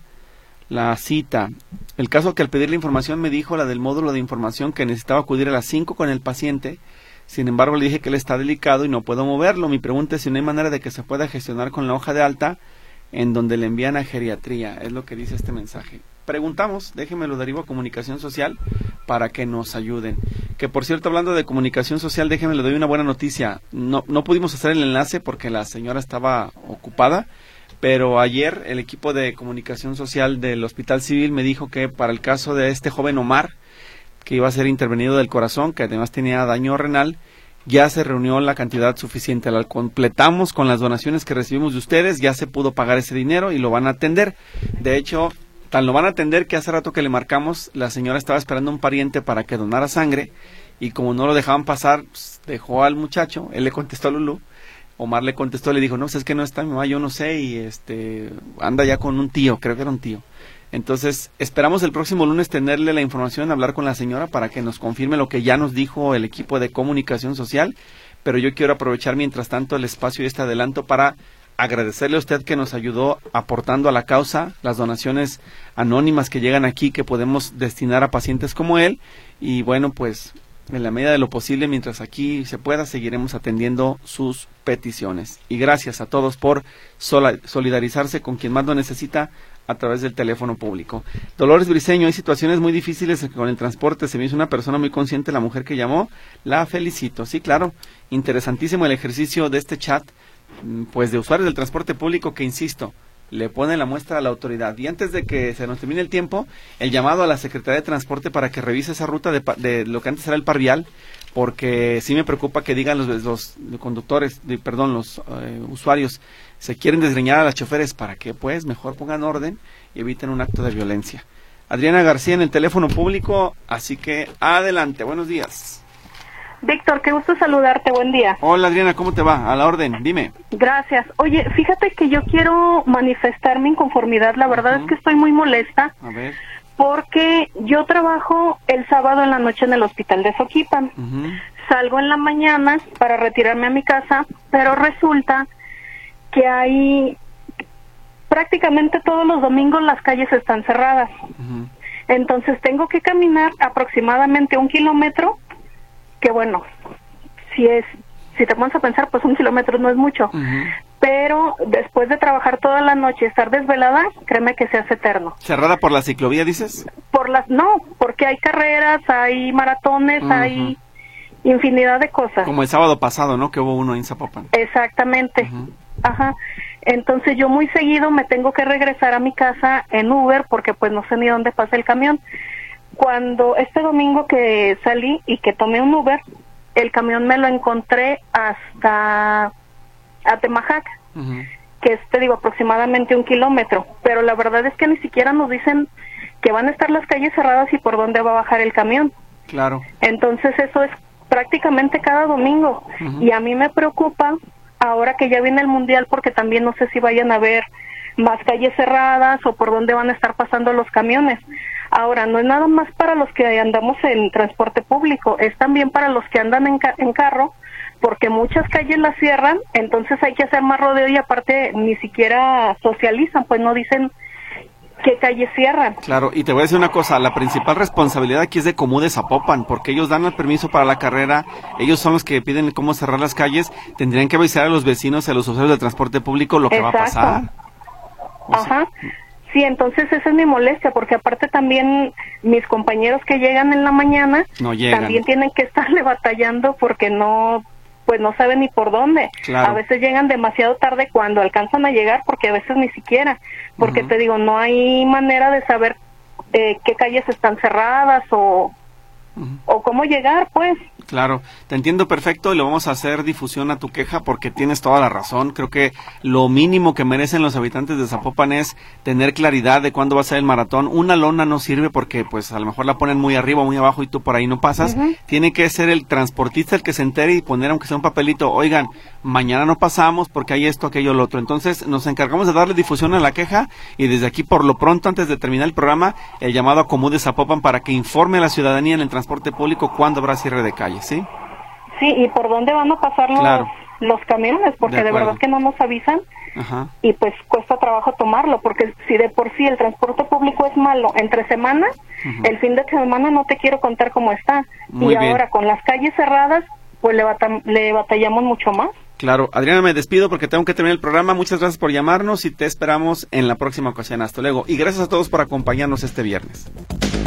B: la cita. El caso que al pedir la información me dijo la del módulo de información que necesitaba acudir a las cinco con el paciente. Sin embargo, le dije que él está delicado y no puedo moverlo. Mi pregunta es si no hay manera de que se pueda gestionar con la hoja de alta en donde le envían a geriatría. Es lo que dice este mensaje. Preguntamos, déjeme lo derivo a comunicación social para que nos ayuden. Que por cierto, hablando de comunicación social, déjeme le doy una buena noticia. No, no pudimos hacer el enlace porque la señora estaba ocupada, pero ayer el equipo de comunicación social del Hospital Civil me dijo que para el caso de este joven Omar, que iba a ser intervenido del corazón, que además tenía daño renal, ya se reunió la cantidad suficiente. La completamos con las donaciones que recibimos de ustedes, ya se pudo pagar ese dinero y lo van a atender. De hecho, tan lo van a atender que hace rato que le marcamos, la señora estaba esperando a un pariente para que donara sangre, y como no lo dejaban pasar, pues, dejó al muchacho. Él le contestó a Lulú, Omar le contestó, le dijo, no, pues es que no está mi mamá, yo no sé, y este anda ya con un tío, creo que era un tío. Entonces, esperamos el próximo lunes tenerle la información, hablar con la señora para que nos confirme lo que ya nos dijo el equipo de comunicación social, pero yo quiero aprovechar mientras tanto el espacio y este adelanto para agradecerle a usted que nos ayudó aportando a la causa, las donaciones anónimas que llegan aquí, que podemos destinar a pacientes como él, y bueno, pues en la medida de lo posible, mientras aquí se pueda, seguiremos atendiendo sus peticiones. Y gracias a todos por solidarizarse con quien más lo necesita a través del teléfono público. Dolores Briceño, hay situaciones muy difíciles con el transporte, se me hizo una persona muy consciente la mujer que llamó, la felicito. Sí, claro, interesantísimo el ejercicio de este chat, pues de usuarios del transporte público que, insisto, le pone la muestra a la autoridad. Y antes de que se nos termine el tiempo, el llamado a la Secretaría de Transporte para que revise esa ruta de, de lo que antes era el Parvial, porque sí me preocupa que digan los, los conductores, de, perdón, los eh, usuarios, se quieren desgreñar a las choferes, para que pues mejor pongan orden y eviten un acto de violencia. Adriana García en el teléfono público, así que adelante, buenos días.
F: Víctor, qué gusto saludarte, buen día.
B: Hola Adriana, ¿cómo te va? A la orden, dime.
F: Gracias. Oye, fíjate que yo quiero manifestar mi inconformidad, la verdad uh-huh. es que estoy muy molesta.
B: A ver.
F: Porque yo trabajo el sábado en la noche en el hospital de Soquipan. Uh-huh. Salgo en la mañana para retirarme a mi casa, pero resulta que hay prácticamente todos los domingos las calles están cerradas. Uh-huh. Entonces tengo que caminar aproximadamente un kilómetro, que bueno, si es, si te pones a pensar, pues un kilómetro no es mucho, uh-huh. pero después de trabajar toda la noche, estar desvelada, créeme que se hace eterno.
B: ¿Cerrada por la ciclovía, dices?
F: Por las, no, porque hay carreras, hay maratones, uh-huh. hay infinidad de cosas.
B: Como el sábado pasado, ¿no? Que hubo uno en Zapopan.
F: Exactamente,
B: uh-huh.
F: ajá. Entonces yo muy seguido me tengo que regresar a mi casa en Uber, porque pues no sé ni dónde pasa el camión. Cuando este domingo que salí y que tomé un Uber, el camión me lo encontré hasta Atemajac, uh-huh. que es, te digo, aproximadamente un kilómetro, pero la verdad es que ni siquiera nos dicen que van a estar las calles cerradas y por dónde va a bajar el camión.
B: Claro.
F: Entonces eso es prácticamente cada domingo, uh-huh. y a mí me preocupa ahora que ya viene el Mundial, porque también no sé si vayan a haber más calles cerradas o por dónde van a estar pasando los camiones. Ahora, no es nada más para los que andamos en transporte público, es también para los que andan en, ca- en carro, porque muchas calles las cierran, entonces hay que hacer más rodeo y aparte ni siquiera socializan, pues no dicen qué calles cierran.
B: Claro, y te voy a decir una cosa, la principal responsabilidad aquí es de Comú de Zapopan, porque ellos dan el permiso para la carrera, ellos son los que piden cómo cerrar las calles, tendrían que avisar a los vecinos y a los usuarios del transporte público lo que Exacto. va a pasar.
F: O Ajá. sea, Sí, entonces esa es mi molestia, porque aparte también mis compañeros que llegan en la mañana
B: no llegan.
F: También tienen que estarle batallando porque no, pues no saben ni por dónde.
B: Claro.
F: A veces llegan demasiado tarde cuando alcanzan a llegar, porque a veces ni siquiera, porque uh-huh. te digo, no hay manera de saber eh, qué calles están cerradas o, uh-huh. o cómo llegar, pues.
B: Claro, te entiendo perfecto y le vamos a hacer difusión a tu queja porque tienes toda la razón. Creo que lo mínimo que merecen los habitantes de Zapopan es tener claridad de cuándo va a ser el maratón. Una lona no sirve porque pues a lo mejor la ponen muy arriba, muy abajo y tú por ahí no pasas. Uh-huh. Tiene que ser el transportista el que se entere y poner aunque sea un papelito, oigan, mañana no pasamos porque hay esto, aquello, lo otro. Entonces nos encargamos de darle difusión a la queja y desde aquí por lo pronto, antes de terminar el programa, el llamado a Comú de Zapopan para que informe a la ciudadanía en el transporte público cuándo habrá cierre de calle. ¿Sí?
F: Sí, y por dónde van a pasar los,
B: claro.
F: los camiones, porque de, de verdad que no nos avisan. Ajá. Y pues cuesta trabajo tomarlo, porque si de por sí el transporte público es malo entre semana, uh-huh. el fin de semana no te quiero contar cómo está. Muy y bien. Ahora con las calles cerradas, pues le, bata- le batallamos mucho más.
B: Claro, Adriana, me despido porque tengo que terminar el programa. Muchas gracias por llamarnos y te esperamos en la próxima ocasión. Hasta luego. Y gracias a todos por acompañarnos este viernes.